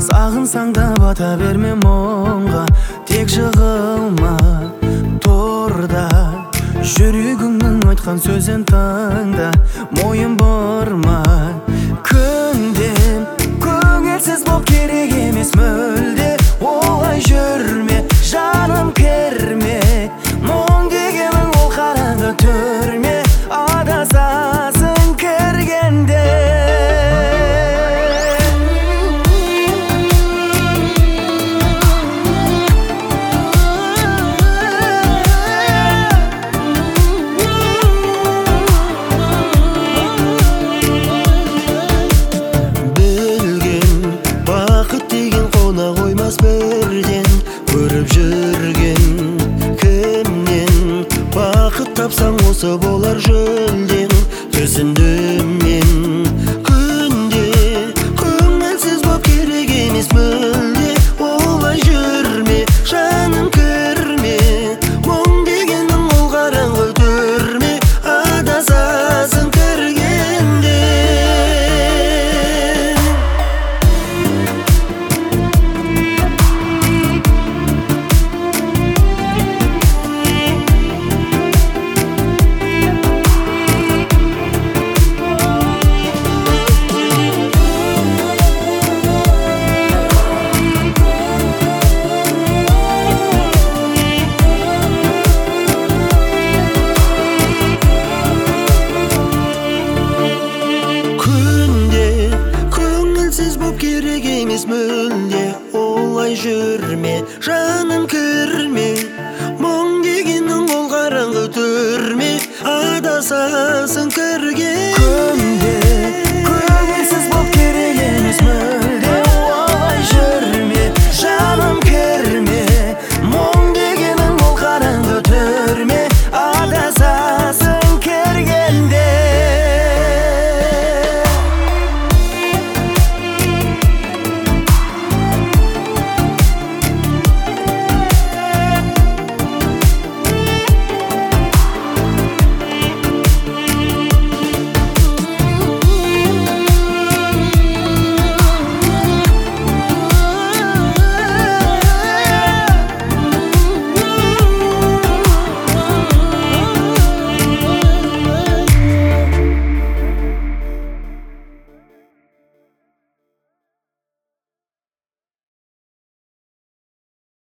Сағынсаң да бата берме мұңға, тек жығылма торда. Жүрегіңнің айтқан сөзін тыңда, мойын бұрма. Күнде көңілсіз боп керек емес мүлде, олай жүрме, жаным кірме. Мұң дегенің ол қараңғы түрме, адасасың кіргенде. Бірден көріп жүрген кімнен бақыт тапсаң осы болар жүлден. Түсіндім мен күнде көңілсіз боп керек емес мүлде, олай жүрме, жаным кірме. Мұң дегенің ол қараңғы түрме, адасасың кіргенде. Керек емес мүлде, олай жүрме, жаным кірме. Мұң дегенің ол қараңғы түрме, адасасың кірген.